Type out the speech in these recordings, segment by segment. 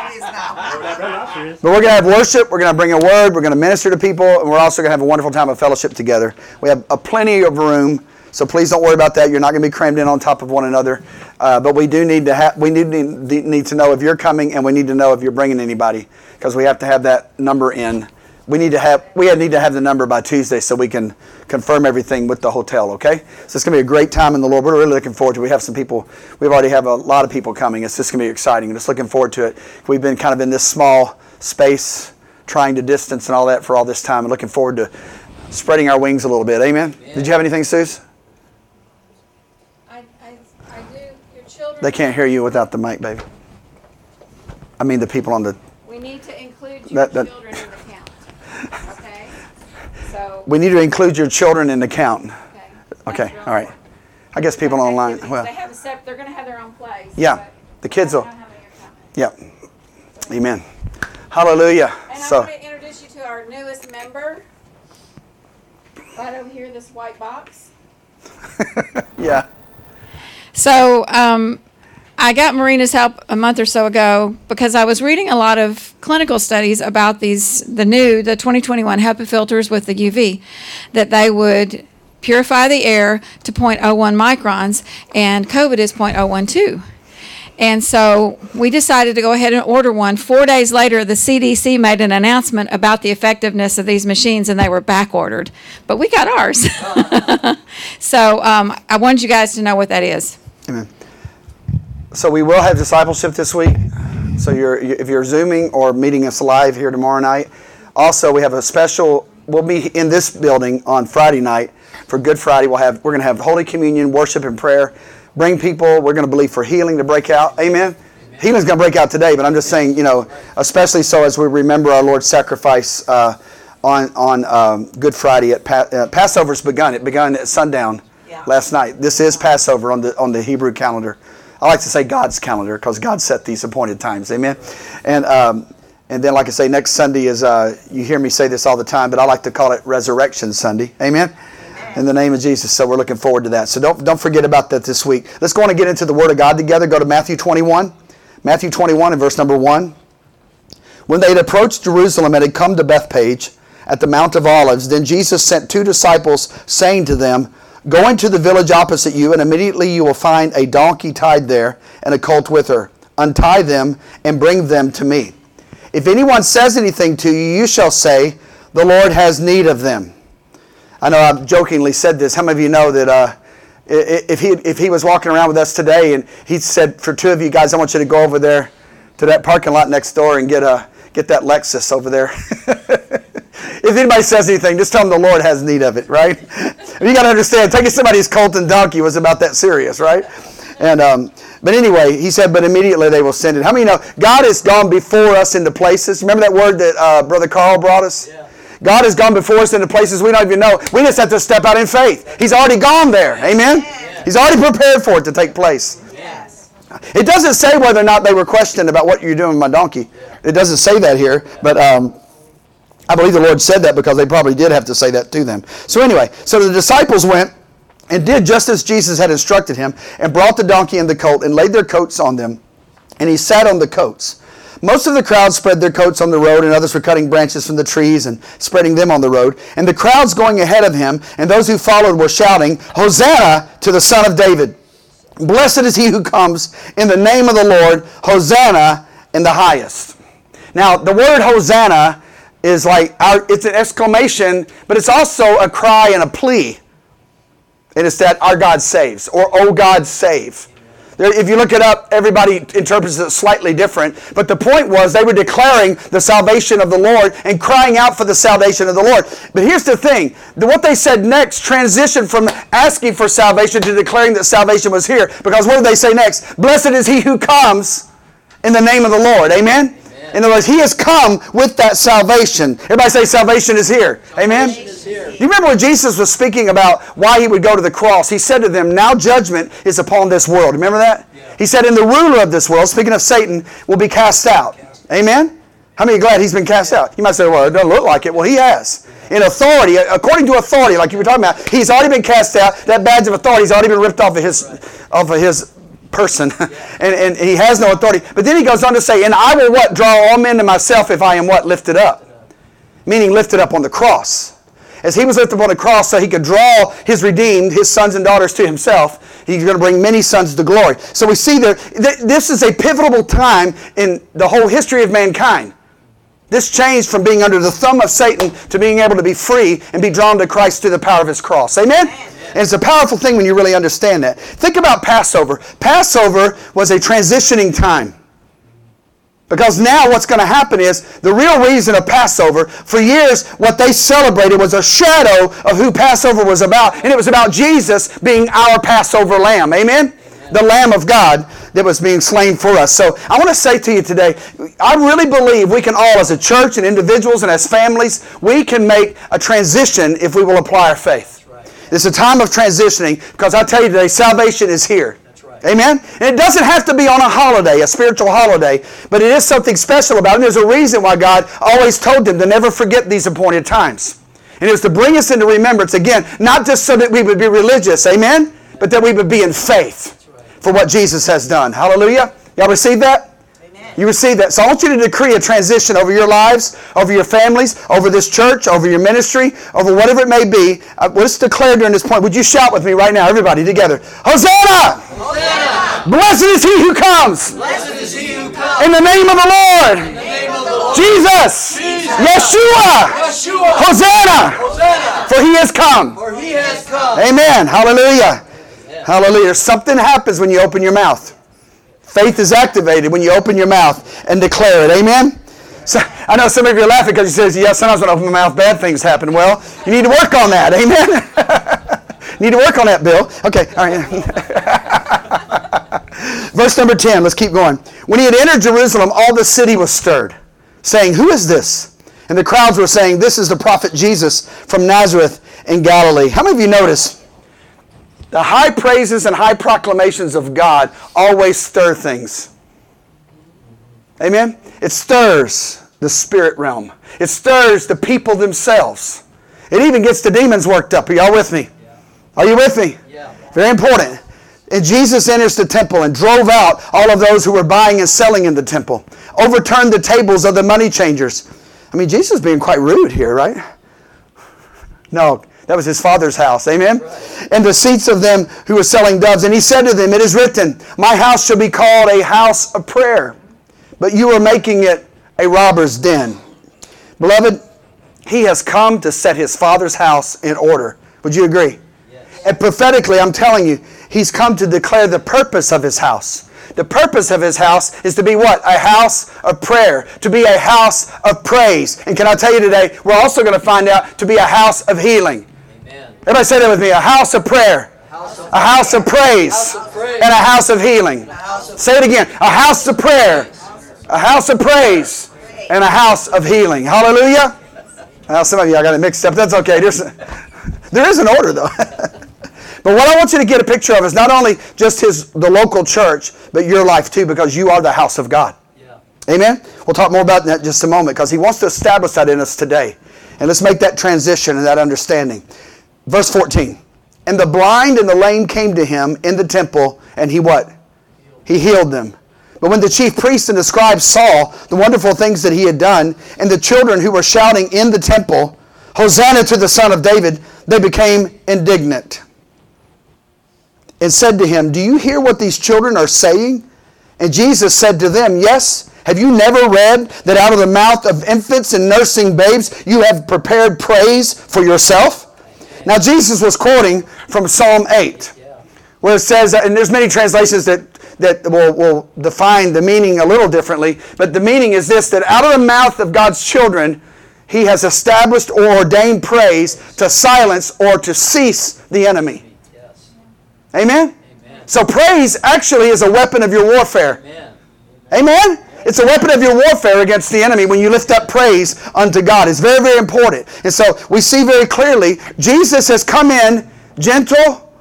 is now. But we're going to have worship. We're going to bring a word. We're going to minister to people. And we're also going to have a wonderful time of fellowship together. We have plenty of room. So please don't worry about that. You're not going to be crammed in on top of one another. But we do need to need to know if you're coming, and we need to know if you're bringing anybody, because we have to have that number in. We need to have the number by Tuesday so we can confirm everything with the hotel. Okay. So it's going to be a great time in the Lord. We're really looking forward to it. We have some people. We already have a lot of people coming. It's just going to be exciting. Just looking forward to it. We've been kind of in this small space, trying to distance and all that for all this time, and looking forward to spreading our wings a little bit. Amen. Yeah. Did you have anything, Suze? I do. Your children. They can't hear you without the mic, baby. I mean, the people on the. We need to include your children in the count. Okay. So. We need to include your children in the count. Okay. All right. I guess people online. Well. They have they're going to have their own place. Yeah. The kids will. Yeah. Amen. Hallelujah. And I want to introduce you to our newest member. Right over here, this white box. Yeah. So I got Marina's help a month or so ago because I was reading a lot of clinical studies about the 2021 HEPA filters with the UV, that they would purify the air to 0.01 microns, and COVID is 0.012. And so we decided to go ahead and order one. 4 days later, the CDC made an announcement about the effectiveness of these machines, and they were back ordered. But we got ours. So I wanted you guys to know what that is. Amen. So we will have discipleship this week. So if you're Zooming or meeting us live here tomorrow night. Also, we have a special, we'll be in this building on Friday night for Good Friday. We're going to have Holy Communion, worship, and prayer. Bring people. We're going to believe for healing to break out. Amen. Healing's going to break out today, but I'm just saying, especially so as we remember our Lord's sacrifice on Good Friday. Passover's begun. It begun at sundown last night. This is Passover on the Hebrew calendar. I like to say God's calendar because God set these appointed times. Amen. And then, like I say, next Sunday is, you hear me say this all the time, but I like to call it Resurrection Sunday. Amen. In the name of Jesus. So we're looking forward to that. So don't forget about that this week. Let's go on and get into the Word of God together. Go to Matthew 21. Matthew 21 and verse number 1. When they had approached Jerusalem and had come to Bethpage at the Mount of Olives, then Jesus sent 2 disciples, saying to them, "Go into the village opposite you, and immediately you will find a donkey tied there and a colt with her. Untie them and bring them to me. If anyone says anything to you, you shall say, 'The Lord has need of them.'" I know I've jokingly said this. How many of you know that if he was walking around with us today and he said, "For 2 of you guys, I want you to go over there to that parking lot next door and get that Lexus over there." If anybody says anything, just tell them the Lord has need of it, right? You got to understand, taking somebody's colt and donkey was about that serious, right? And but anyway, he said, "But immediately they will send it." How many know God has gone before us into places? Remember that word that Brother Carl brought us? Yeah. God has gone before us into places we don't even know. We just have to step out in faith. He's already gone there. Amen? Yes. He's already prepared for it to take place. Yes. It doesn't say whether or not they were questioned about what you're doing with my donkey. It doesn't say that here. But I believe the Lord said that because they probably did have to say that to them. So anyway, so the disciples went and did just as Jesus had instructed him, and brought the donkey and the colt and laid their coats on them. And he sat on the coats. Most of the crowd spread their coats on the road, and others were cutting branches from the trees and spreading them on the road. And the crowds going ahead of him, and those who followed were shouting, "Hosanna to the Son of David. Blessed is he who comes in the name of the Lord. Hosanna in the highest." Now, the word Hosanna is it's an exclamation, but it's also a cry and a plea. And it's that our God saves, or "Oh God, save." If you look it up, everybody interprets it slightly different. But the point was they were declaring the salvation of the Lord and crying out for the salvation of the Lord. But here's the thing. What they said next transitioned from asking for salvation to declaring that salvation was here. Because what did they say next? "Blessed is he who comes in the name of the Lord." Amen? In other words, he has come with that salvation. Everybody say salvation is here. Amen? Do you remember when Jesus was speaking about why he would go to the cross? He said to them, "Now judgment is upon this world." Remember that? Yeah. He said, "And the ruler of this world," speaking of Satan, "will be cast out." Amen? How many are glad he's been cast out? You might say, "Well, it doesn't look like it." Well, he has. In authority, according to authority, like you were talking about, he's already been cast out. That badge of authority has already been ripped off of his person, and he has no authority. But then he goes on to say, and I will what? Draw all men to myself if I am what? Lifted up. Meaning lifted up on the cross. As he was lifted up on the cross so he could draw his redeemed, his sons and daughters to himself, he's going to bring many sons to glory. So we see that this is a pivotal time in the whole history of mankind. This changed from being under the thumb of Satan to being able to be free and be drawn to Christ through the power of his cross. Amen? And it's a powerful thing when you really understand that. Think about Passover. Passover was a transitioning time. Because now what's going to happen is, the real reason of Passover, for years what they celebrated was a shadow of who Passover was about. And it was about Jesus being our Passover lamb. Amen? The Lamb of God that was being slain for us. So I want to say to you today, I really believe we can all, as a church and individuals and as families, we can make a transition if we will apply our faith. It's a time of transitioning, because I tell you today, salvation is here. Amen? And it doesn't have to be on a holiday, a spiritual holiday, but it is something special about it. And there's a reason why God always told them to never forget these appointed times. And it was to bring us into remembrance, again, not just so that we would be religious, amen, but that we would be in faith for what Jesus has done. Hallelujah? Y'all receive that? Amen. You receive that. So I want you to decree a transition over your lives, over your families, over this church, over your ministry, over whatever it may be. Let's declare during this point. Would you shout with me right now, everybody together? Hosanna! Hosanna! Blessed is he who comes. Blessed is he who comes. In the name of the Lord. In the name of the Lord. Jesus. Yeshua. Hosanna. Hosanna. For he has come. For he has come. Amen. Hallelujah. Hallelujah. Something happens when you open your mouth. Faith is activated when you open your mouth and declare it. Amen? So, I know some of you are laughing because you say, yeah, sometimes when I open my mouth, bad things happen. Well, you need to work on that. Amen? Need to work on that, Bill. Okay. All right. Verse number 10. Let's keep going. When he had entered Jerusalem, all the city was stirred, saying, who is this? And the crowds were saying, this is the prophet Jesus from Nazareth in Galilee. How many of you notice the high praises and high proclamations of God always stir things? Amen? It stirs the spirit realm. It stirs the people themselves. It even gets the demons worked up. Are y'all with me? Yeah. Are you with me? Yeah. Very important. And Jesus enters the temple and drove out all of those who were buying and selling in the temple. Overturned the tables of the money changers. I mean, Jesus is being quite rude here, right? No. That was his Father's house. Amen? Right. And the seats of them who were selling doves. And he said to them, it is written, my house shall be called a house of prayer, but you are making it a robber's den. Beloved, he has come to set his Father's house in order. Would you agree? Yes. And prophetically, I'm telling you, he's come to declare the purpose of his house. The purpose of his house is to be what? A house of prayer. To be a house of praise. And can I tell you today, we're also going to find out to be a house of healing. Everybody say that with me. A house of prayer. A house of praise. And a house of healing. Say it again. A house of prayer. A house of praise. And a house of healing. Hallelujah. Now, some of you, I got it mixed up. That's okay. There is an order, though. But what I want you to get a picture of is not only just the local church, but your life too, because you are the house of God. Yeah. Amen? We'll talk more about that in just a moment, because he wants to establish that in us today. And let's make that transition and that understanding. Verse 14. And the blind and the lame came to him in the temple, and he what? He healed them. But when the chief priests and the scribes saw the wonderful things that he had done, and the children who were shouting in the temple, Hosanna to the Son of David, they became indignant. And said to him, do you hear what these children are saying? And Jesus said to them, yes. Have you never read that out of the mouth of infants and nursing babes you have prepared praise for yourself? Now Jesus was quoting from Psalm 8, where it says, and there's many translations that will define the meaning a little differently, but the meaning is this, that out of the mouth of God's children, he has established or ordained praise to silence or to cease the enemy. Amen? Amen? So praise actually is a weapon of your warfare. Amen? Amen? It's a weapon of your warfare against the enemy when you lift up praise unto God. It's very, very important. And so we see very clearly, Jesus has come in gentle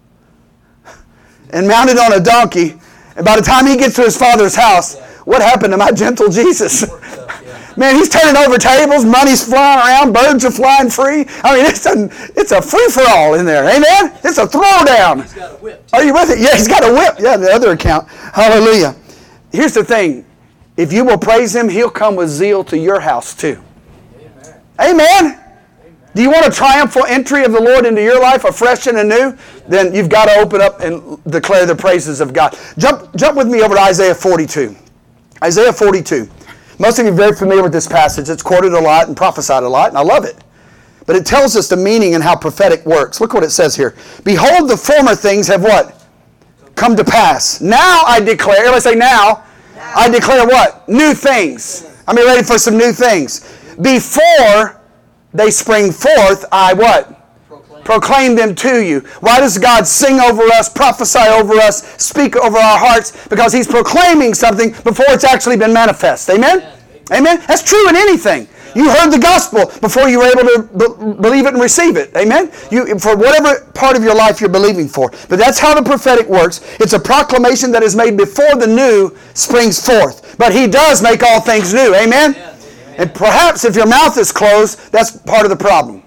and mounted on a donkey. And by the time he gets to his Father's house, what happened to my gentle Jesus? Man, he's turning over tables, money's flying around, birds are flying free. I mean, it's a free-for-all in there. Amen? It's a throwdown. He's got a whip. Are you with it? Yeah, he's got a whip. Yeah, the other account. Hallelujah. Here's the thing. If you will praise him, he'll come with zeal to your house too. Amen. Amen. Do you want a triumphal entry of the Lord into your life, afresh and anew? Then you've got to open up and declare the praises of God. Jump with me over to Isaiah 42. Isaiah 42. Most of you are very familiar with this passage. It's quoted a lot and prophesied a lot, and I love it. But it tells us the meaning and how prophetic works. Look what it says here. Behold, the former things have what? Come to pass. Now I declare, everybody say now. I declare what? New things. I'm ready for some new things. Before they spring forth, I what? Proclaim them to you. Why does God sing over us, prophesy over us, speak over our hearts? Because he's proclaiming something before it's actually been manifest. Amen? Amen? That's true in anything. You heard the gospel before you were able to believe it and receive it. Amen? For whatever part of your life you're believing for. But that's how the prophetic works. It's a proclamation that is made before the new springs forth. But he does make all things new. Amen? And perhaps if your mouth is closed, that's part of the problem.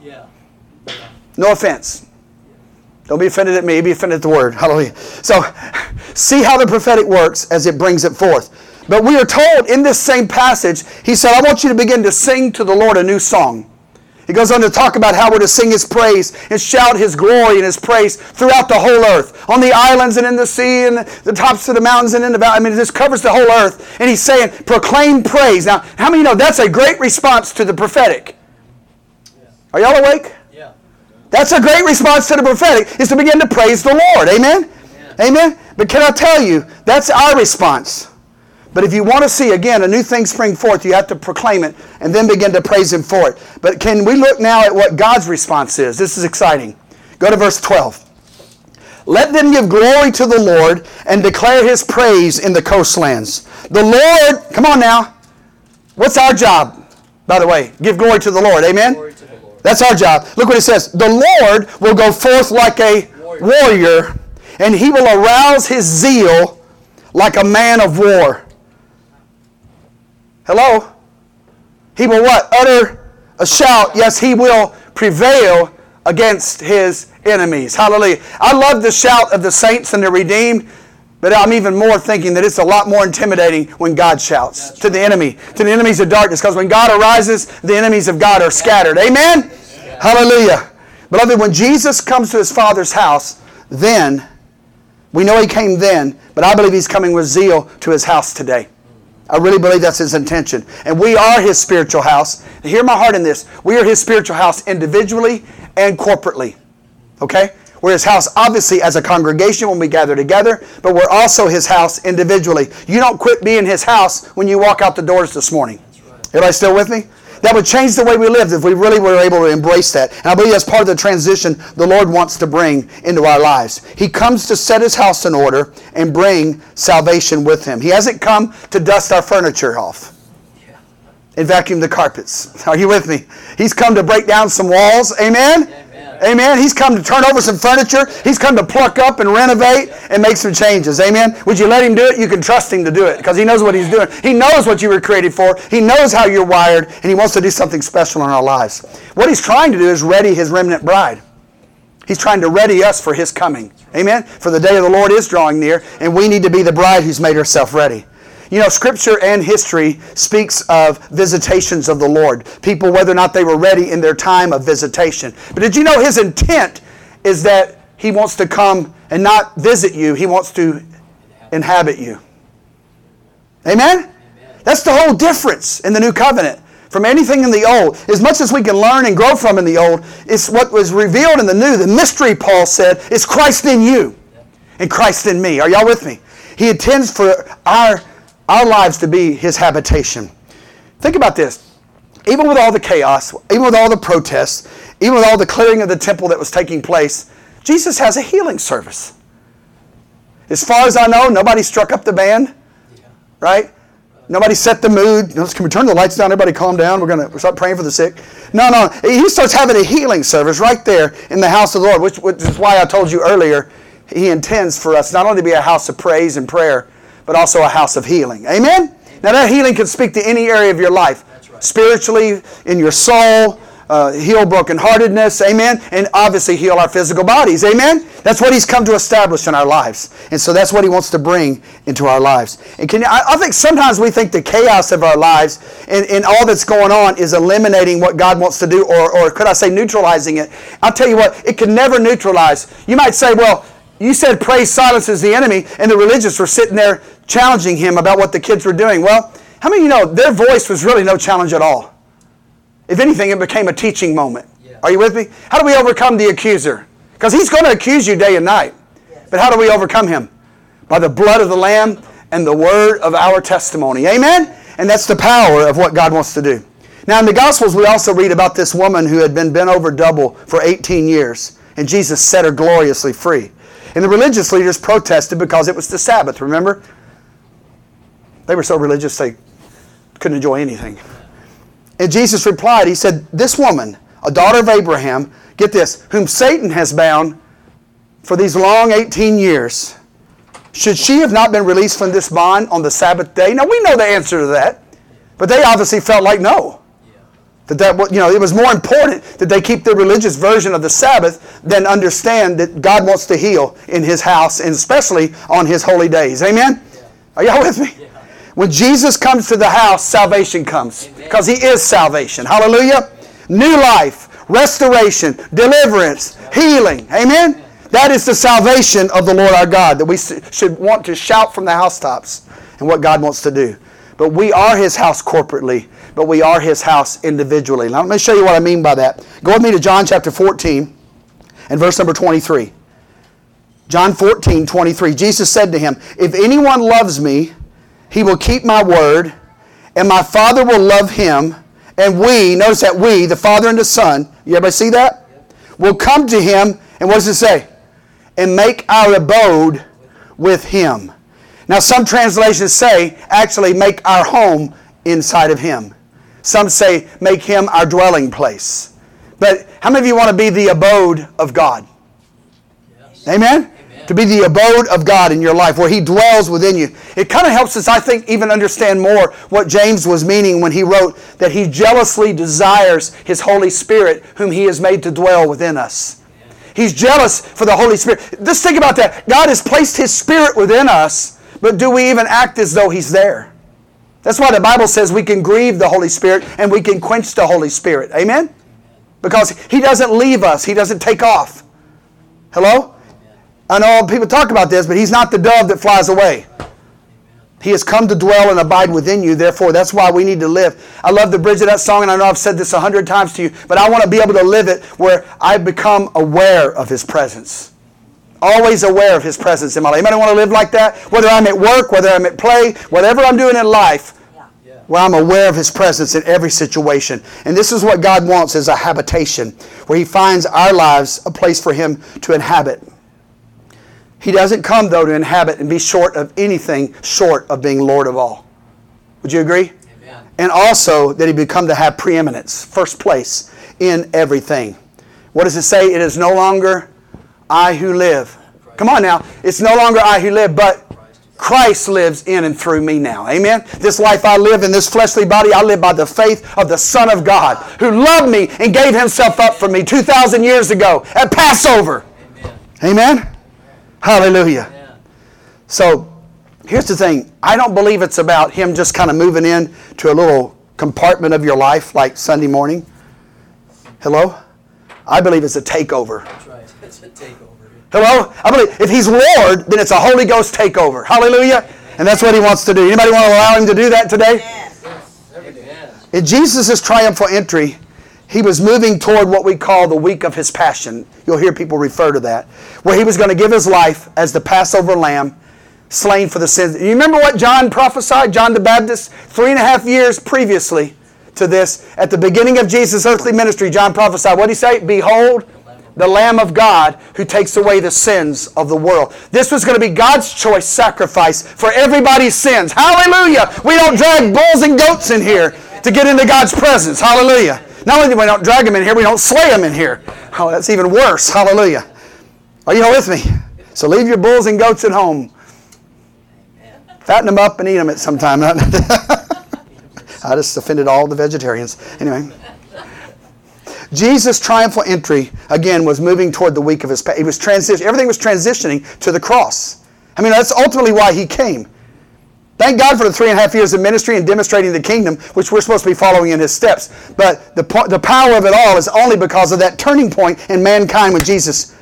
No offense. Don't be offended at me. Be offended at the word. Hallelujah. So, see how the prophetic works as it brings it forth. But we are told in this same passage, he said, I want you to begin to sing to the Lord a new song. He goes on to talk about how we're to sing his praise and shout his glory and his praise throughout the whole earth. On the islands and in the sea and the tops of the mountains and in the valley. I mean, this covers the whole earth. And he's saying, proclaim praise. Now, how many know that's a great response to the prophetic? Are y'all awake? Yeah. That's a great response to the prophetic, is to begin to praise the Lord. Amen? Amen? But can I tell you, that's our response. But if you want to see, again, a new thing spring forth, you have to proclaim it and then begin to praise him for it. But can we look now at what God's response is? This is exciting. Go to verse 12. Let them give glory to the Lord and declare his praise in the coastlands. The Lord, come on now. What's our job, by the way? Give glory to the Lord. Amen? Glory to the Lord. That's our job. Look what it says. The Lord will go forth like a warrior, and he will arouse his zeal like a man of war. Hello? He will what? Utter a shout. Yes, he will prevail against his enemies. Hallelujah. I love the shout of the saints and the redeemed, but I'm even more thinking that it's a lot more intimidating when God shouts to the enemy, to the enemies of darkness, because when God arises, the enemies of God are scattered. Amen? Hallelujah. Beloved, when Jesus comes to his Father's house, then, we know he came then, but I believe he's coming with zeal to his house today. I really believe that's his intention. And we are his spiritual house. Hear my heart in this. We are his spiritual house individually and corporately. Okay? We're his house obviously as a congregation when we gather together, but we're also his house individually. You don't quit being his house when you walk out the doors this morning. Everybody still with me? That would change the way we lived if we really were able to embrace that. And I believe that's part of the transition the Lord wants to bring into our lives. He comes to set his house in order and bring salvation with him. He hasn't come to dust our furniture off and vacuum the carpets. Are you with me? He's come to break down some walls. Amen? Amen. He's come to turn over some furniture. He's come to pluck up and renovate and make some changes. Amen. Would you let him do it? You can trust him to do it because he knows what he's doing. He knows what you were created for. He knows how you're wired, and he wants to do something special in our lives. What he's trying to do is ready his remnant bride. He's trying to ready us for his coming. Amen. For the day of the Lord is drawing near, and we need to be the bride who's made herself ready. You know, Scripture and history speaks of visitations of the Lord. People, whether or not they were ready in their time of visitation. But did you know his intent is that he wants to come and not visit you. He wants to inhabit you. Amen? That's the whole difference in the new covenant from anything in the old. As much as we can learn and grow from in the old, it's what was revealed in the new. The mystery, Paul said, is Christ in you and Christ in me. Are y'all with me? He intends for our lives to be his habitation. Think about this. Even with all the chaos, even with all the protests, even with all the clearing of the temple that was taking place, Jesus has a healing service. As far as I know, nobody struck up the band, right? Nobody set the mood. Can we turn the lights down? Everybody calm down. We're going to start praying for the sick. No. He starts having a healing service right there in the house of the Lord, which is why I told you earlier, he intends for us not only to be a house of praise and prayer, but also a house of healing. Amen? Now that healing can speak to any area of your life. spiritually, in your soul, heal brokenheartedness, amen, and obviously heal our physical bodies, amen. That's what He's come to establish in our lives, and so that's what He wants to bring into our lives. And I think sometimes we think the chaos of our lives and all that's going on is eliminating what God wants to do, or could I say neutralizing it? I'll tell you what, it can never neutralize. You might say, well, you said praise silences the enemy, and the religious were sitting there challenging Him about what the kids were doing. Well, how many of you know their voice was really no challenge at all? If anything, it became a teaching moment. Yeah. Are you with me? How do we overcome the accuser? Because he's going to accuse you day and night. Yes. But how do we overcome him? By the blood of the Lamb and the word of our testimony. Amen? And that's the power of what God wants to do. Now in the Gospels, we also read about this woman who had been bent over double for 18 years. And Jesus set her gloriously free. And the religious leaders protested because it was the Sabbath, remember? They were so religious they couldn't enjoy anything. And Jesus replied, He said, this woman, a daughter of Abraham, get this, whom Satan has bound for these long 18 years, should she have not been released from this bond on the Sabbath day? Now we know the answer to that, but they obviously felt like no. It was more important that they keep the religious version of the Sabbath than understand that God wants to heal in His house, and especially on His holy days. Amen? Yeah. Are y'all with me? Yeah. When Jesus comes to the house, salvation comes. Because He is salvation. Hallelujah. New life, restoration, deliverance, healing. Amen? That is the salvation of the Lord our God that we should want to shout from the housetops and what God wants to do. But we are His house corporately, but we are His house individually. Now let me show you what I mean by that. Go with me to John chapter 14 and verse number 23. John 14, 23. Jesus said to him, if anyone loves me, he will keep my word, and my Father will love him, and we, notice that we, the Father and the Son, you everybody see that? Will come to him, and what does it say? And make our abode with him. Now some translations say, actually make our home inside of him. Some say, make him our dwelling place. But how many of you want to be the abode of God? Yes. Amen? To be the abode of God in your life, where He dwells within you. It kind of helps us, I think, even understand more what James was meaning when he wrote that he jealously desires His Holy Spirit, whom He has made to dwell within us. He's jealous for the Holy Spirit. Just think about that. God has placed His Spirit within us, but do we even act as though He's there? That's why the Bible says we can grieve the Holy Spirit and we can quench the Holy Spirit. Amen? Because He doesn't leave us. He doesn't take off. Hello? I know people talk about this, but He's not the dove that flies away. He has come to dwell and abide within you. Therefore, that's why we need to live. I love the bridge of that song, and I know I've said this 100 times to you, but I want to be able to live it where I become aware of His presence. Always aware of His presence in my life. Anybody want to live like that? Whether I'm at work, whether I'm at play, whatever I'm doing in life, where I'm aware of His presence in every situation. And this is what God wants, is a habitation, where He finds our lives a place for Him to inhabit. He doesn't come, though, to inhabit and be short of anything short of being Lord of all. Would you agree? Amen. And also that He become to have preeminence, first place in everything. What does it say? It is no longer I who live. Come on now. It's no longer I who live, but Christ lives in and through me now. Amen? This life I live in this fleshly body, I live by the faith of the Son of God, who loved me and gave Himself up for me 2,000 years ago at Passover. Amen? Amen? Hallelujah. Yeah. So, here's the thing. I don't believe it's about Him just kind of moving in to a little compartment of your life like Sunday morning. Hello? I believe it's a takeover. That's right. It's a takeover. Hello? I believe if He's Lord, then it's a Holy Ghost takeover. Hallelujah? Amen. And that's what He wants to do. Anybody want to allow Him to do that today? Yes. Yes. In Jesus' triumphal entry, He was moving toward what we call the week of His passion. You'll hear people refer to that. Where He was going to give His life as the Passover lamb, slain for the sins. You remember what John prophesied? John the Baptist, 3.5 years previously to this. At the beginning of Jesus' earthly ministry, John prophesied. What did he say? Behold, the Lamb of God who takes away the sins of the world. This was going to be God's choice sacrifice for everybody's sins. Hallelujah! We don't drag bulls and goats in here to get into God's presence. Hallelujah! Not only do we don't drag them in here, we don't slay them in here. Oh, that's even worse. Hallelujah. Are you all with me? So leave your bulls and goats at home. Fatten them up and eat them at some time. I just offended all the vegetarians. Anyway. Jesus' triumphal entry, again, was moving toward the week of his... He was everything was transitioning to the cross. I mean, that's ultimately why he came. Thank God for the 3.5 years of ministry and demonstrating the kingdom, which we're supposed to be following in his steps. But the power of it all is only because of that turning point in mankind when Jesus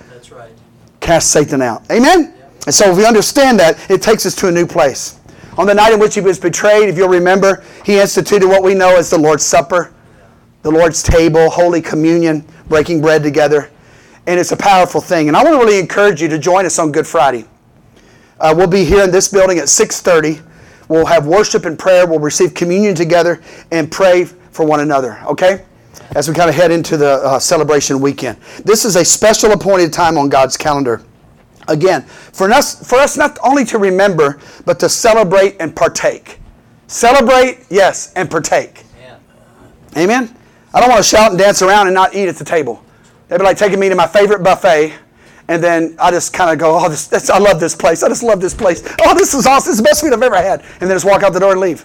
cast Satan out. Amen? And so if we understand that, it takes us to a new place. On the night in which he was betrayed, if you'll remember, he instituted what we know as the Lord's Supper, the Lord's table, Holy Communion, breaking bread together. And it's a powerful thing. And I want to really encourage you to join us on Good Friday. We'll be here in this building at 6:30. We'll have worship and prayer. We'll receive communion together and pray for one another. Okay? As we kind of head into the celebration weekend. This is a special appointed time on God's calendar. Again, for us not only to remember, but to celebrate and partake. Celebrate, yes, and partake. Amen? I don't want to shout and dance around and not eat at the table. They'd be like taking me to my favorite buffet, and then I just kind of go, I love this place. I just love this place. Oh, this is awesome. This is the best food I've ever had. And then just walk out the door and leave.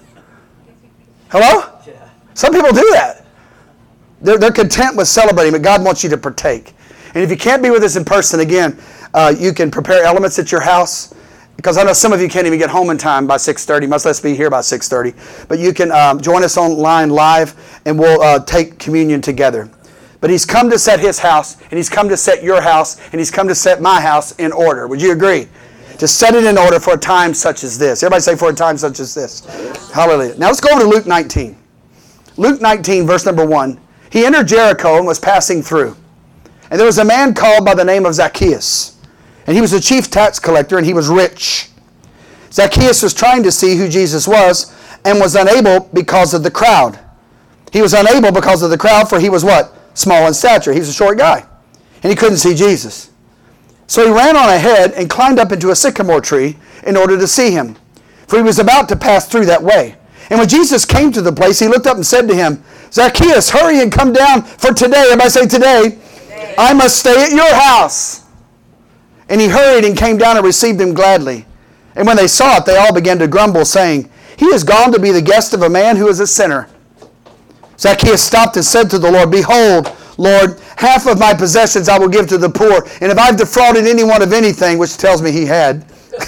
Hello? Yeah. Some people do that. They're content with celebrating, but God wants you to partake. And if you can't be with us in person, again, you can prepare elements at your house. Because I know some of you can't even get home in time by 6:30, much less be here by 6:30. But you can join us online live, and we'll take communion together. But he's come to set his house, and he's come to set your house, and he's come to set my house in order. Would you agree? To set it in order for a time such as this. Everybody say, for a time such as this. Hallelujah. Now let's go over to Luke 19. Luke 19, verse number 1. He entered Jericho and was passing through. And there was a man called by the name of Zacchaeus. And he was a chief tax collector, and he was rich. Zacchaeus was trying to see who Jesus was and was unable because of the crowd. He was unable because of the crowd, for he was what? Small in stature. He was a short guy. And he couldn't see Jesus. So he ran on ahead and climbed up into a sycamore tree in order to see him, for he was about to pass through that way. And when Jesus came to the place, he looked up and said to him, Zacchaeus, hurry and come down, for today, everybody say today, I must stay at your house. And he hurried and came down and received him gladly. And when they saw it, they all began to grumble, saying, he is gone to be the guest of a man who is a sinner. Zacchaeus stopped and said to the Lord, behold, Lord, half of my possessions I will give to the poor. And if I've defrauded anyone of anything, which tells me he had.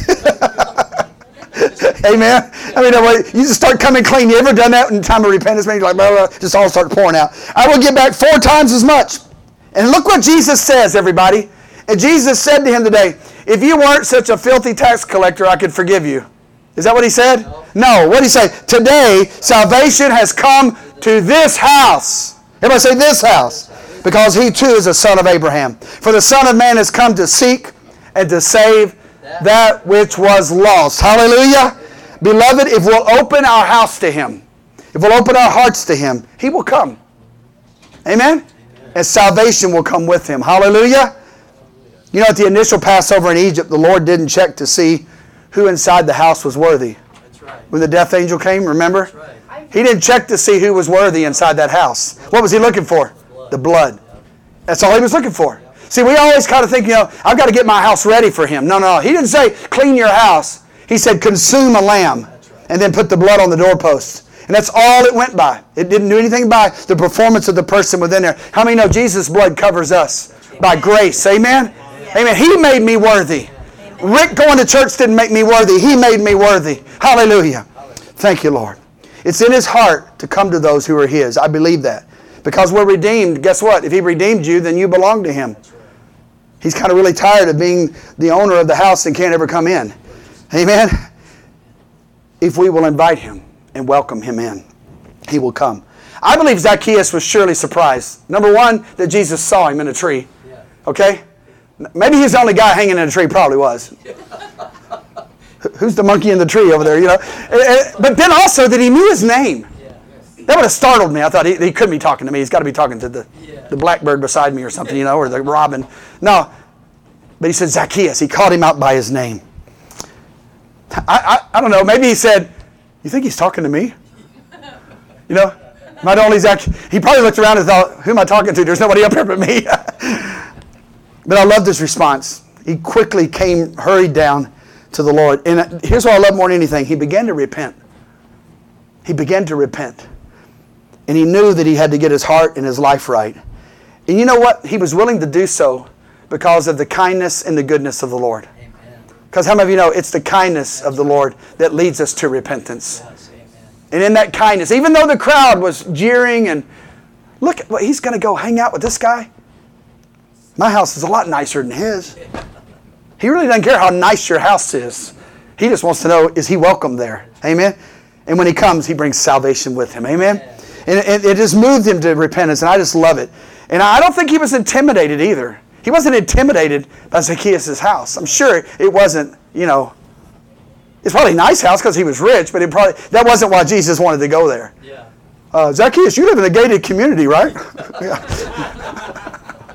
Amen? I mean, you just start coming clean. You ever done that in time of repentance? Maybe you're like, blah, blah, blah, just all start pouring out. I will give back 4 times as much. And look what Jesus says, everybody. And Jesus said to him today, if you weren't such a filthy tax collector, I could forgive you. Is that what he said? No. What did he say? Today, salvation has come to this house. Everybody say this house. Because he too is a son of Abraham. For the Son of Man has come to seek and to save that which was lost. Hallelujah. Beloved, if we'll open our house to him, if we'll open our hearts to him, he will come. Amen? And salvation will come with him. Hallelujah. You know, at the initial Passover in Egypt, the Lord didn't check to see who inside the house was worthy. That's right. When the death angel came, remember? That's right. He didn't check to see who was worthy inside that house. What was he looking for? The blood. That's all he was looking for. See, we always kind of think, I've got to get my house ready for him. No. He didn't say, clean your house. He said, consume a lamb and then put the blood on the doorpost. And that's all it went by. It didn't do anything by the performance of the person within there. How many know Jesus' blood covers us by grace? Amen? Amen. He made me worthy. Rick going to church didn't make me worthy. He made me worthy. Hallelujah. Thank you, Lord. It's in his heart to come to those who are his. I believe that. Because we're redeemed, guess what? If he redeemed you, then you belong to him. He's kind of really tired of being the owner of the house and can't ever come in. Amen? If we will invite him and welcome him in, he will come. I believe Zacchaeus was surely surprised. Number one, that Jesus saw him in a tree. Okay? Maybe he's the only guy hanging in a tree, probably was. Who's the monkey in the tree over there, But then also that he knew his name. That would have startled me. I thought he couldn't be talking to me. He's got to be talking to the blackbird beside me or something, or the robin. No. But he said Zacchaeus. He called him out by his name. I don't know. Maybe he said, you think he's talking to me? Am I the only Zacchaeus? He probably looked around and thought, who am I talking to? There's nobody up here but me. But I loved his response. He quickly hurried down to the Lord. And here's what I love more than anything. He began to repent. He began to repent. And he knew that he had to get his heart and his life right. And you know what? He was willing to do so because of the kindness and the goodness of the Lord. Because how many of you know it's the kindness of the Lord that leads us to repentance? Yes, amen. And in that kindness, even though the crowd was jeering and, look, well, he's going to go hang out with this guy. My house is a lot nicer than his. He really doesn't care how nice your house is. He just wants to know, is he welcome there? Amen? And when he comes, he brings salvation with him. Amen? And it just moved him to repentance, and I just love it. And I don't think he was intimidated either. He wasn't intimidated by Zacchaeus' house. I'm sure it wasn't, it's probably a nice house because he was rich, but that wasn't why Jesus wanted to go there. Yeah. Zacchaeus, you live in a gated community, right? Yeah.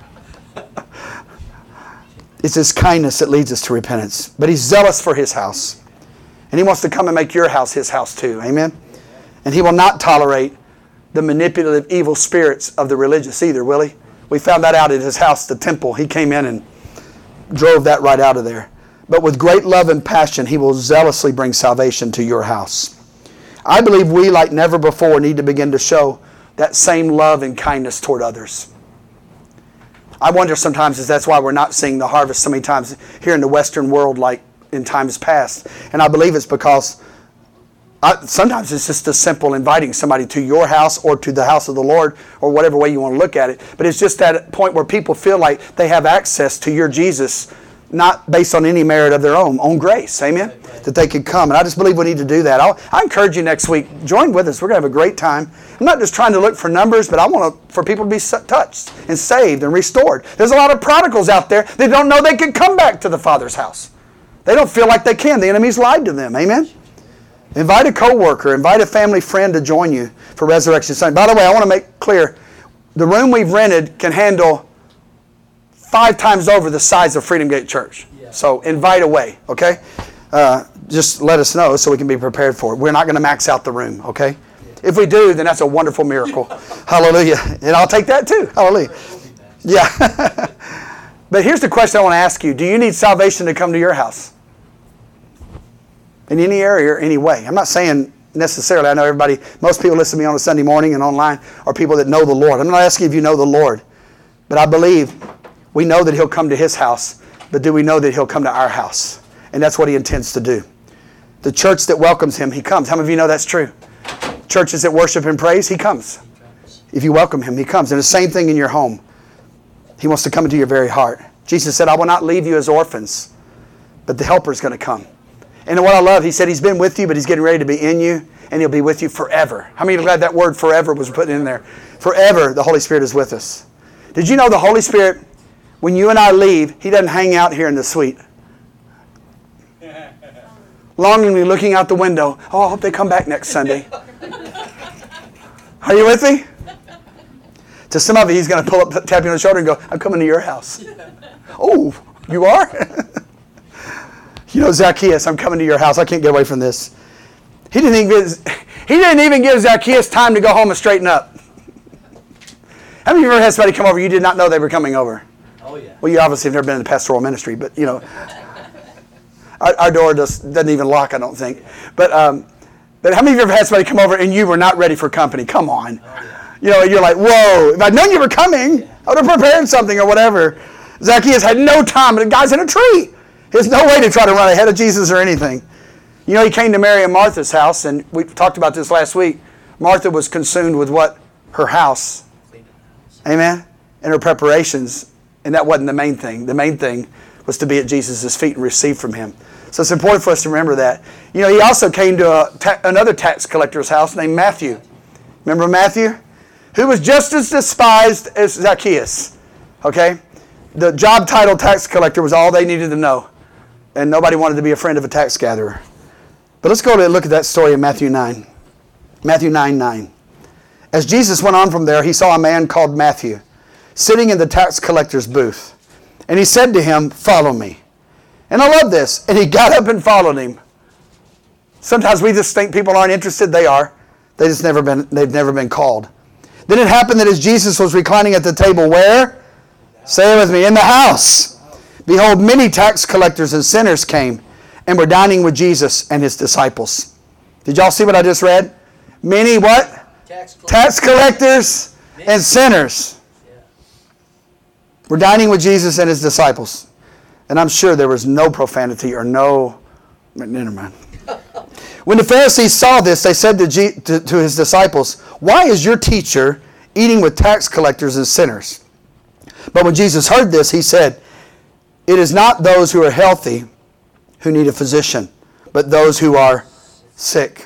It's his kindness that leads us to repentance. But he's zealous for his house. And he wants to come and make your house his house too. Amen? And he will not tolerate the manipulative evil spirits of the religious either, will he? We found that out at his house, the temple. He came in and drove that right out of there. But with great love and passion, he will zealously bring salvation to your house. I believe we, like never before, need to begin to show that same love and kindness toward others. I wonder sometimes if that's why we're not seeing the harvest so many times here in the Western world like in times past. And I believe it's because sometimes it's just as simple inviting somebody to your house or to the house of the Lord or whatever way you want to look at it. But it's just that point where people feel like they have access to your Jesus, not based on any merit of their own grace. Amen? That they could come. And I just believe we need to do that. I encourage you next week, join with us. We're going to have a great time. I'm not just trying to look for numbers, but I want for people to be touched and saved and restored. There's a lot of prodigals out there that don't know they can come back to the Father's house. They don't feel like they can. The enemy's lied to them. Amen? Invite a coworker, invite a family friend to join you for Resurrection Sunday. By the way, I want to make clear, the room we've rented can handle 5 times over the size of Freedom Gate Church. Yeah. So invite away, okay? Just let us know so we can be prepared for it. We're not going to max out the room, okay? If we do, then that's a wonderful miracle. Hallelujah. And I'll take that too. Hallelujah. Yeah. But here's the question I want to ask you. Do you need salvation to come to your house? In any area or any way. I'm not saying necessarily. I know most people listen to me on a Sunday morning and online are people that know the Lord. I'm not asking if you know the Lord. But I believe we know that he'll come to his house. But do we know that he'll come to our house? And that's what he intends to do. The church that welcomes him, he comes. How many of you know that's true? Churches that worship and praise, he comes. If you welcome him, he comes. And the same thing in your home. He wants to come into your very heart. Jesus said, I will not leave you as orphans, but the helper is going to come. And what I love, he said he's been with you, but he's getting ready to be in you, and he'll be with you forever. How many are glad that word forever was put in there? Forever, the Holy Spirit is with us. Did you know the Holy Spirit, when you and I leave, he doesn't hang out here in the suite. Longingly looking out the window. Oh, I hope they come back next Sunday. Are you with me? To some of you, he's going to pull up, tap you on the shoulder and go, I'm coming to your house. Oh, you are? You know, Zacchaeus, I'm coming to your house. I can't get away from this. He didn't even give Zacchaeus time to go home and straighten up. How many of you ever had somebody come over you did not know they were coming over? Oh, yeah. Well, you obviously have never been in the pastoral ministry, but, you know, our door doesn't even lock, I don't think. But how many of you ever had somebody come over and you were not ready for company? Come on. Oh, yeah. You know, you're like, whoa, if I'd known you were coming, I would have prepared something or whatever. Zacchaeus had no time, but the guy's in a tree. There's no way to try to run ahead of Jesus or anything. You know, he came to Mary and Martha's house, and we talked about this last week. Martha was consumed with what? Her house. Amen? And her preparations. And that wasn't the main thing. The main thing was to be at Jesus' feet and receive from him. So it's important for us to remember that. You know, he also came to another tax collector's house named Matthew. Remember Matthew? Who was just as despised as Zacchaeus. Okay? The job title tax collector was all they needed to know. And nobody wanted to be a friend of a tax gatherer. But let's go to look at that story in Matthew 9. Matthew 9:9. As Jesus went on from there, he saw a man called Matthew sitting in the tax collector's booth. And he said to him, follow me. And I love this. And he got up and followed him. Sometimes we just think people aren't interested. They are. They've never been called. Then it happened that as Jesus was reclining at the table, where? Say it with me. In the house. Behold, many tax collectors and sinners came and were dining with Jesus and his disciples. Did y'all see what I just read? Many what? tax collectors and sinners. We're dining with Jesus and his disciples. And I'm sure there was no profanity or no... Never mind. When the Pharisees saw this, they said to his disciples, "Why is your teacher eating with tax collectors and sinners?" But when Jesus heard this, he said, "It is not those who are healthy who need a physician, but those who are sick.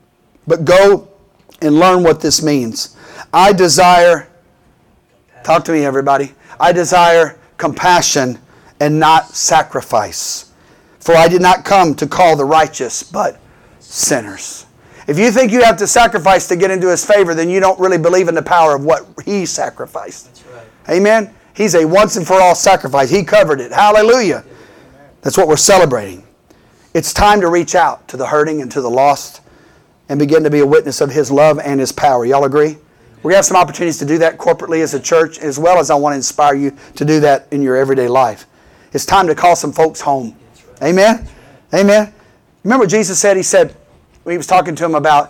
But go and learn what this means. I desire," talk to me everybody, "I desire compassion and not sacrifice. For I did not come to call the righteous, but sinners." If you think you have to sacrifice to get into his favor, then you don't really believe in the power of what he sacrificed. That's right. Amen? He's a once and for all sacrifice. He covered it. Hallelujah. That's what we're celebrating. It's time to reach out to the hurting and to the lost and begin to be a witness of his love and his power. Y'all agree? We're going to have some opportunities to do that corporately as a church, as well as I want to inspire you to do that in your everyday life. It's time to call some folks home. Amen? Amen? Remember what Jesus said? He said, when he was talking to him about,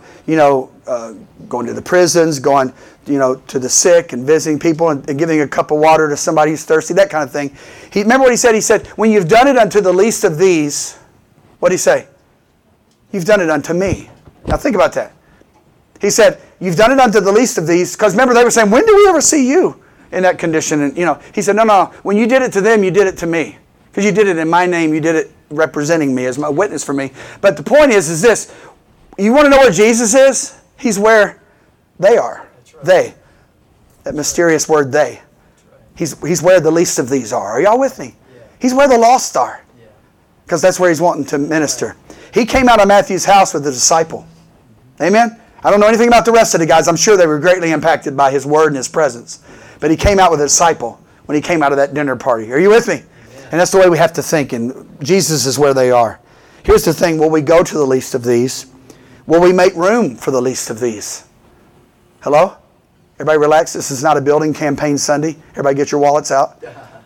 going to the prisons, going, to the sick and visiting people and giving a cup of water to somebody who's thirsty, that kind of thing. Remember what he said? He said, "When you've done it unto the least of these," what did he say? "You've done it unto me." Now think about that. He said, "You've done it unto the least of these," because remember they were saying, "When do we ever see you in that condition?" And he said, no, when you did it to them, you did it to me. Because you did it in my name, you did it representing me as my witness for me. But the point is this, you want to know where Jesus is? He's where they are. Right. They. That mysterious word, they. Right. He's where the least of these are. Are y'all with me? Yeah. He's where the lost are. Because that's where he's wanting to minister. Right. He came out of Matthew's house with a disciple. Amen? I don't know anything about the rest of the guys. I'm sure they were greatly impacted by his word and his presence. But he came out with a disciple when he came out of that dinner party. Are you with me? Amen. And that's the way we have to think. And Jesus is where they are. Here's the thing. Will we go to the least of these? Will we make room for the least of these? Hello? Everybody relax. This is not a building campaign Sunday. Everybody get your wallets out.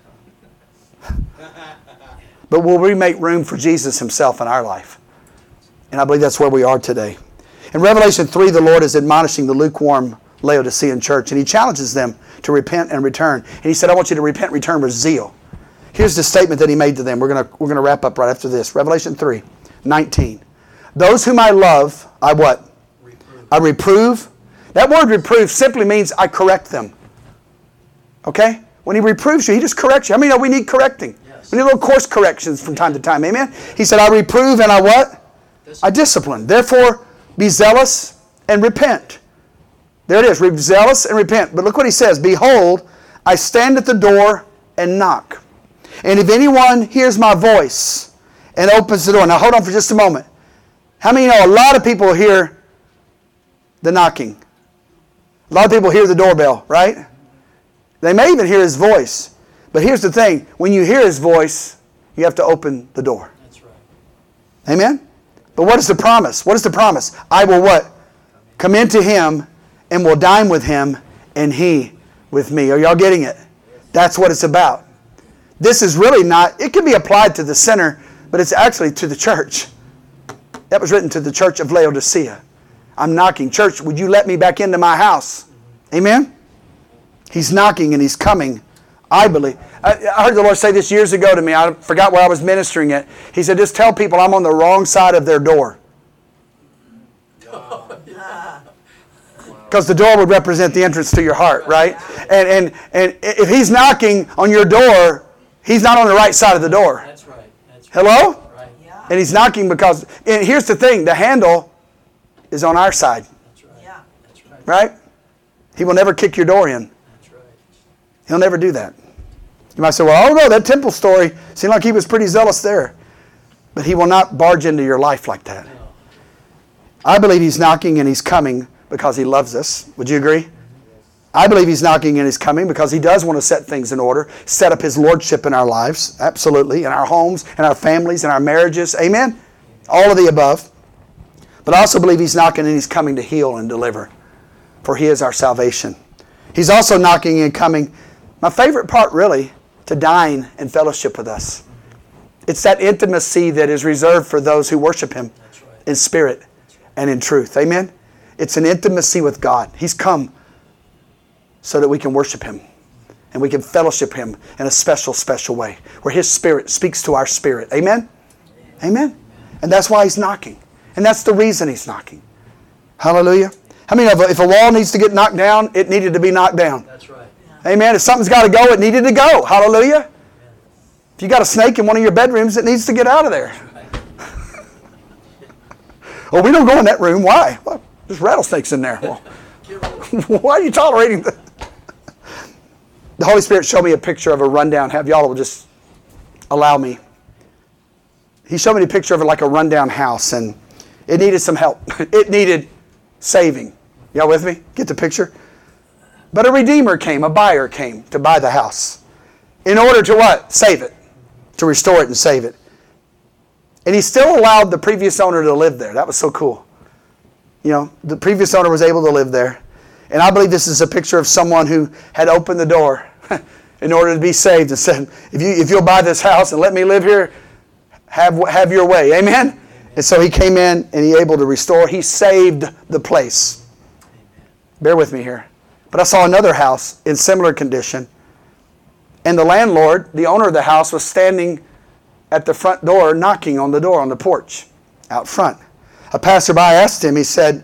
But will we make room for Jesus himself in our life? And I believe that's where we are today. In Revelation 3, the Lord is admonishing the lukewarm Laodicean church, and he challenges them to repent and return. And he said, "I want you to repent and return with zeal." Here's the statement that he made to them. We're going to wrap up right after this. Revelation 3:19. "Those whom I love, I what? Reprove. I reprove." That word reprove simply means I correct them. Okay? When he reproves you, he just corrects you. How many know we need correcting? Yes. We need little course corrections from time to time. Amen? He said, "I reprove and I what? I discipline. Therefore, be zealous and repent." There it is. Be zealous and repent. But look what he says. "Behold, I stand at the door and knock. And if anyone hears my voice and opens the door." Now hold on for just a moment. How many know a lot of people hear the knocking? A lot of people hear the doorbell, right? They may even hear his voice. But here's the thing. When you hear his voice, you have to open the door. That's right. Amen? But what is the promise? What is the promise? I will what? Come into him and will dine with him and he with me. Are y'all getting it? That's what it's about. This is really not, it can be applied to the sinner, but it's actually to the church. That was written to the church of Laodicea. I'm knocking. Church, would you let me back into my house? Amen? He's knocking and he's coming. I believe. I heard the Lord say this years ago to me. I forgot where I was ministering it. He said, "Just tell people I'm on the wrong side of their door." Because the door would represent the entrance to your heart, right? And if he's knocking on your door, he's not on the right side of the door. That's right. That's right. Hello? Right. Yeah. And he's knocking because, and here's the thing, the handle is on our side, That's right. Yeah. That's right. right? He will never kick your door in. That's right. He'll never do that. You might say, "Well, I don't know, that temple story seemed like he was pretty zealous there." But he will not barge into your life like that. No. I believe he's knocking and he's coming because he loves us. Would you agree? I believe he's knocking and he's coming because he does want to set things in order, set up his lordship in our lives, absolutely, in our homes, in our families, in our marriages. Amen? All of the above. But I also believe he's knocking and he's coming to heal and deliver, for he is our salvation. He's also knocking and coming, my favorite part really, to dine and fellowship with us. It's that intimacy that is reserved for those who worship him in spirit and in truth. Amen? It's an intimacy with God. He's come so that we can worship Him. And we can fellowship Him in a special, special way. Where His Spirit speaks to our spirit. Amen? Amen? And that's why He's knocking. And that's the reason He's knocking. Hallelujah. I mean, if a wall needs to get knocked down, it needed to be knocked down. That's right. Amen. If something's got to go, it needed to go. Hallelujah. If you got a snake in one of your bedrooms, it needs to get out of there. Oh, we don't go in that room. Why? Well, there's rattlesnakes in there. Well, why are you tolerating that? The Holy Spirit showed me a picture of a rundown. Have y'all will just allow me. He showed me a picture of like a rundown house, and it needed some help. It needed saving. Y'all with me? Get the picture? But a redeemer came, a buyer came to buy the house. In order to what? Save it. To restore it and save it. And he still allowed the previous owner to live there. That was so cool. You know, the previous owner was able to live there. And I believe this is a picture of someone who had opened the door in order to be saved and said, if you'll buy this house and let me live here, have your way. Amen? And so he came in and he able to restore. He saved the place. Bear with me here. But I saw another house in similar condition. And the landlord, the owner of the house, was standing at the front door, knocking on the door on the porch out front. A passerby asked him, he said,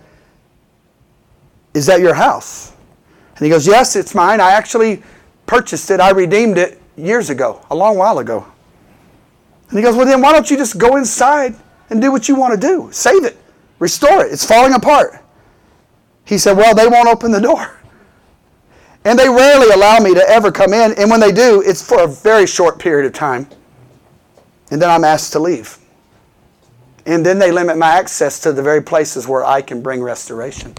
"Is that your house?" And he goes, "Yes, it's mine. I actually purchased it. I redeemed it years ago, a long while ago." And he goes, "Well, then why don't you just go inside and do what you want to do? Save it. Restore it. It's falling apart." He said, "Well, they won't open the door. And they rarely allow me to ever come in. And when they do, it's for a very short period of time. And then I'm asked to leave. And then they limit my access to the very places where I can bring restoration."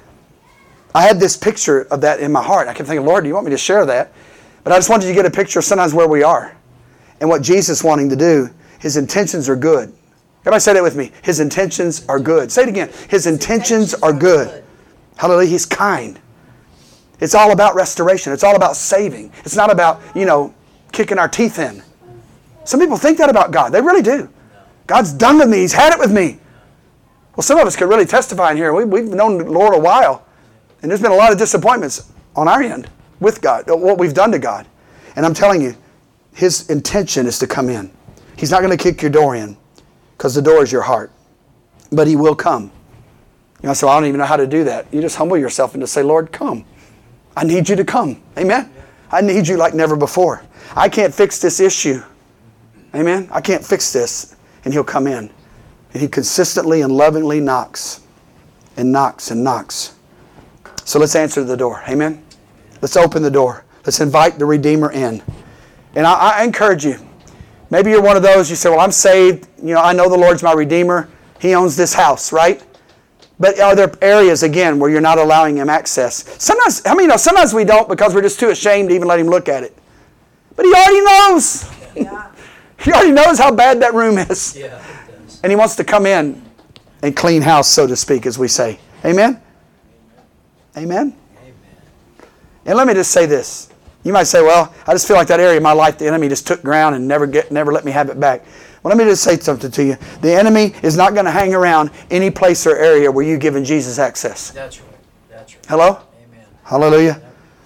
I had this picture of that in my heart. I kept thinking, Lord, do you want me to share that? But I just wanted you to get a picture of sometimes where we are. And what Jesus is wanting to do. His intentions are good. Everybody say that with me. His intentions are good. Say it again. His intentions are good. Hallelujah. He's kind. It's all about restoration. It's all about saving. It's not about, kicking our teeth in. Some people think that about God. They really do. God's done with me. He's had it with me. Well, some of us could really testify in here. We've known the Lord a while. And there's been a lot of disappointments on our end with God, what we've done to God. And I'm telling you, His intention is to come in. He's not going to kick your door in because the door is your heart. But He will come. So I don't even know how to do that. You just humble yourself and just say, Lord, come. I need you to come. Amen? I need you like never before. I can't fix this issue. Amen? I can't fix this. And He'll come in. And He consistently and lovingly knocks and knocks and knocks. So let's answer the door. Amen? Let's open the door. Let's invite the Redeemer in. And I encourage you. Maybe you're one of those, you say, well, I'm saved. I know the Lord's my Redeemer. He owns this house, right? But are there areas, again, where you're not allowing Him access? Sometimes we don't because we're just too ashamed to even let Him look at it. But He already knows. Yeah. He already knows how bad that room is. Yeah, it does. And He wants to come in and clean house, so to speak, as we say. Amen? Amen? Amen. And let me just say this. You might say, well, I just feel like that area of my life, the enemy just took ground and never let me have it back. Well, let me just say something to you. The enemy is not going to hang around any place or area where you've given Jesus access. That's right. That's right. Hello? Amen. Hallelujah.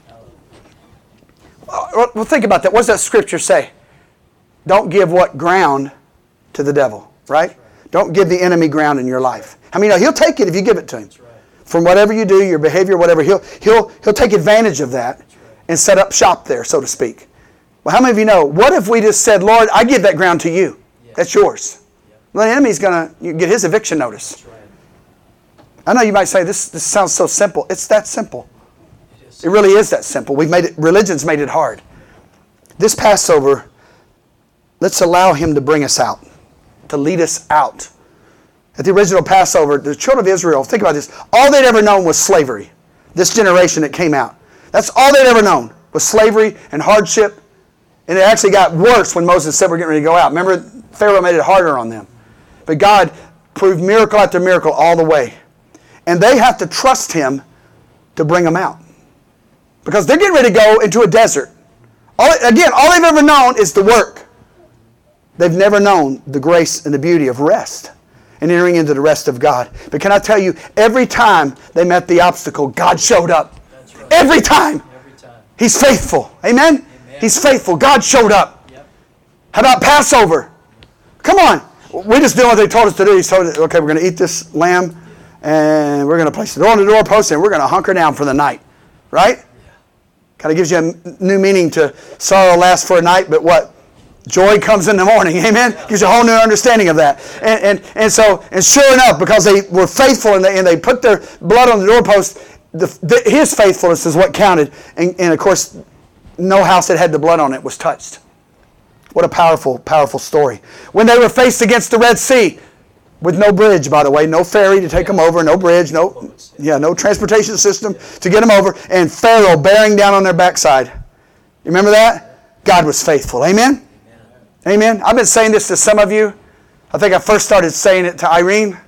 Hallelujah. Well, think about that. What does that scripture say? Don't give what ground to the devil, right? Don't give the enemy ground in your life. He'll take it if you give it to him. That's right. From whatever you do, your behavior, whatever, he'll take advantage of that and set up shop there, so to speak. Well, how many of you know, what if we just said, Lord, I give that ground to you. That's yours. Well, the enemy's going to get his eviction notice. That's right. I know you might say, this sounds so simple. It's that simple. It really is that simple. Religion's made it hard. This Passover, let's allow Him to bring us out, to lead us out. At the original Passover, the children of Israel, think about this, all they'd ever known was slavery. This generation that came out. That's all they'd ever known was slavery and hardship. And it actually got worse when Moses said we're getting ready to go out. Remember, Pharaoh made it harder on them. But God proved miracle after miracle all the way. And they have to trust Him to bring them out. Because they're getting ready to go into a desert. All they've ever known is the work. They've never known the grace and the beauty of rest. and entering into the rest of God. But can I tell you, every time they met the obstacle, God showed up. That's right. Every time. Every time. He's faithful. Amen? Amen. He's faithful. God showed up. Yep. How about Passover? Come on. We just did what they told us to do. He told us, okay, we're going to eat this lamb, and we're going to place it on the doorpost, and we're going to hunker down for the night. Right? Kind of gives you a new meaning to sorrow lasts for a night, but what? Joy comes in the morning. Amen? Gives you a whole new understanding of that. And so sure enough, because they were faithful and they put their blood on the doorpost, his faithfulness is what counted. And of course, no house that had the blood on it was touched. What a powerful, powerful story. When they were faced against the Red Sea, with no bridge, by the way, no ferry to take them over, no bridge, no transportation system to get them over, and Pharaoh bearing down on their backside. You remember that? God was faithful. Amen? Amen. I've been saying this to some of you. I think I first started saying it to Irene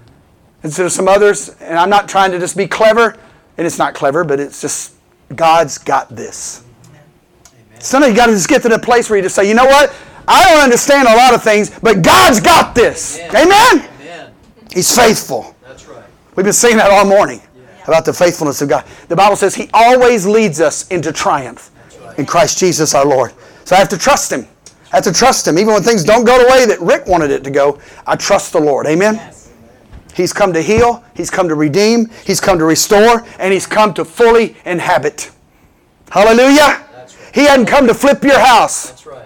and to some others. And I'm not trying to just be clever. And it's not clever, but it's just God's got this. Some of you got to just get to the place where you just say, you know what? I don't understand a lot of things, but God's got this. Amen? Amen. He's faithful. That's right. We've been saying that all morning about the faithfulness of God. The Bible says He always leads us into triumph in Christ Jesus our Lord. So I have to trust Him. I have to trust Him. Even when things don't go the way that Rick wanted it to go, I trust the Lord. Amen? Yes. He's come to heal. He's come to redeem. He's come to restore. And He's come to fully inhabit. Hallelujah? That's right. He hadn't come to flip your house. That's right.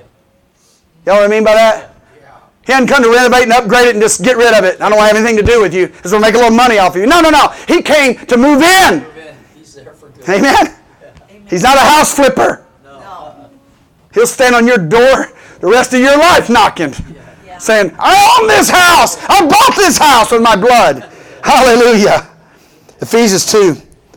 You know what I mean by that? Yeah. He hadn't come to renovate and upgrade it and just get rid of it. I don't want to have anything to do with you. Just want to make a little money off of you. No. He came to move in. He's there for good. Amen? Yeah. He's not a house flipper. No. He'll stand on your door the rest of your life knocking, saying, I own this house. I bought this house with my blood. Hallelujah. Ephesians 2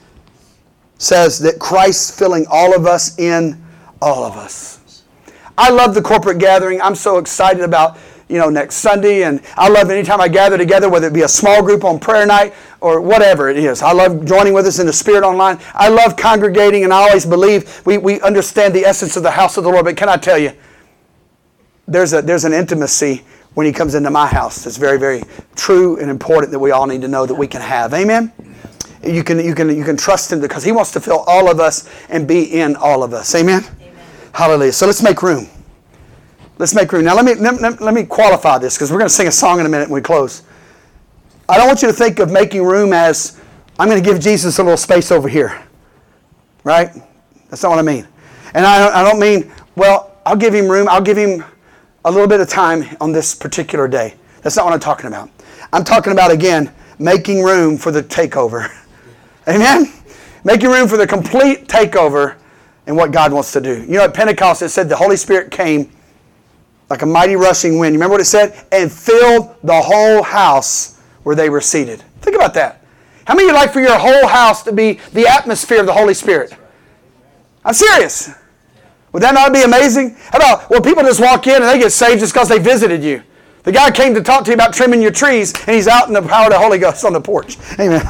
says that Christ's filling all of us in all of us. I love the corporate gathering. I'm so excited about next Sunday, and I love anytime I gather together, whether it be a small group on prayer night or whatever it is. I love joining with us in the Spirit online. I love congregating, and I always believe we understand the essence of the house of the Lord. But can I tell you, there's an intimacy when He comes into my house that's very, very true and important that we all need to know that we can have. Amen? You can trust Him because He wants to fill all of us and be in all of us. Amen? Hallelujah. So let's make room. Let's make room. Now let me qualify this because we're going to sing a song in a minute when we close. I don't want you to think of making room as I'm going to give Jesus a little space over here. Right? That's not what I mean. And I don't mean, well, I'll give Him room. I'll give Him a little bit of time on this particular day. That's not what I'm talking about. I'm talking about, again, making room for the takeover. Amen? Making room for the complete takeover and what God wants to do. At Pentecost it said the Holy Spirit came like a mighty rushing wind. You remember what it said? And filled the whole house where they were seated. Think about that. How many of you like for your whole house to be the atmosphere of the Holy Spirit? I'm serious. Would that not be amazing? How about, people just walk in and they get saved just because they visited you. The guy came to talk to you about trimming your trees, and he's out in the power of the Holy Ghost on the porch. Amen.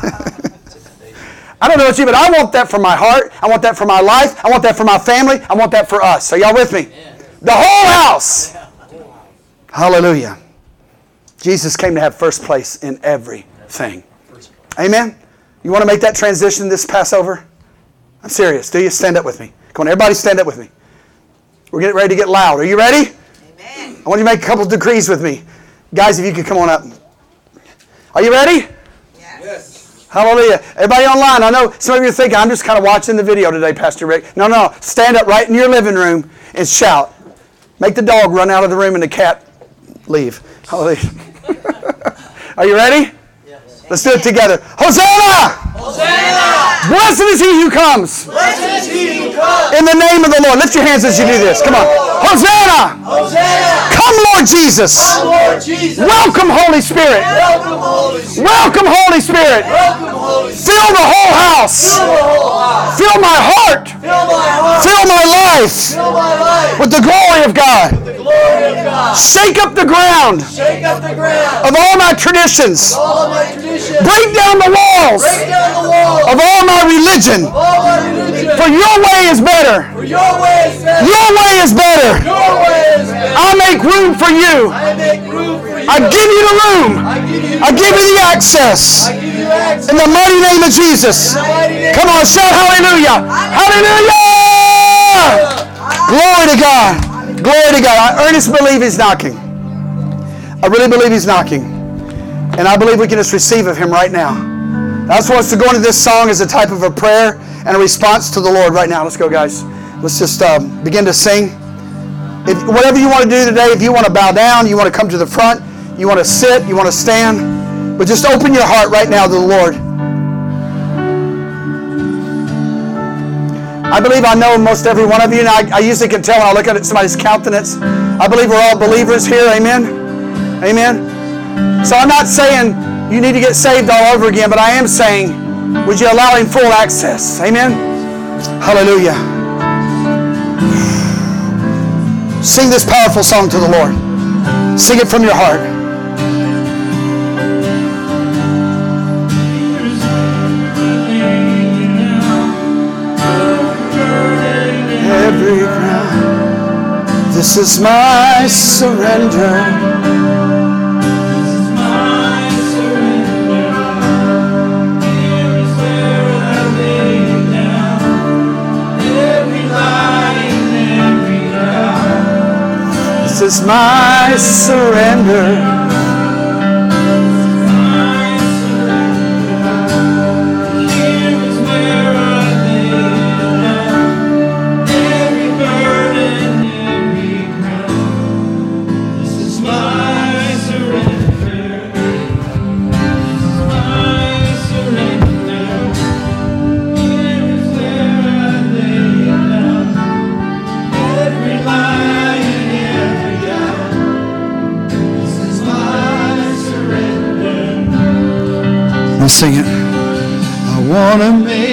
I don't know about you, but I want that for my heart. I want that for my life. I want that for my family. I want that for us. Are y'all with me? The whole house. Hallelujah. Jesus came to have first place in everything. Amen? You want to make that transition this Passover? I'm serious. Do you? Stand up with me. Come on, everybody stand up with me. We're getting ready to get loud. Are you ready? Amen. I want you to make a couple of decrees with me. Guys, if you could come on up. Are you ready? Yes. Hallelujah. Everybody online, I know some of you are thinking, I'm just kind of watching the video today, Pastor Rick. No. Stand up right in your living room and shout. Make the dog run out of the room and the cat leave. Hallelujah. Are you ready? Yes. Let's do it together. Hosanna! Hosanna! Blessed is he who comes. Blessed is he who comes. In the name of the Lord. Lift your hands as you do this. Come on. Hosanna! Hosanna! Come, Lord Jesus. Come, Lord Jesus. Welcome, Holy Spirit. Welcome, Holy Spirit. Welcome, Holy Spirit. Welcome, Holy Spirit. Fill the whole house. Fill the whole house. Fill my heart. Fill my heart. Fill my life. Fill my life. With the glory of God. With the glory of God. Shake up the ground. Shake up the ground. Of all my traditions. Of all my traditions. Break down the walls. Break down the walls. Of all my religion. Of all my religion. For your way is better. For your way is better. Your way is better. Your way is better. I make room for you. I make room for you. I give you the room. I give you the access. In the mighty name of Jesus. Come on, shout hallelujah. Hallelujah. Glory to God. Glory to God. I earnestly believe He's knocking. I really believe He's knocking. And I believe we can just receive of Him right now. I just want us to go into this song as a type of a prayer and a response to the Lord right now. Let's go, guys. Let's just begin to sing. Whatever you want to do today, if you want to bow down, you want to come to the front, you want to sit, you want to stand, but just open your heart right now to the Lord. I believe I know most every one of you, and I usually can tell when I look at somebody's countenance. I believe we're all believers here. Amen? Amen? So I'm not saying you need to get saved all over again, but I am saying, would you allow Him full access? Amen? Hallelujah. Sing this powerful song to the Lord. Sing it from your heart. Every ground. This is my surrender. This is my surrender. Here is where I lay down every burden, every crown. This is my surrender. This is my surrender. Here is where I lay down every lie and every Let's sing it. I want to make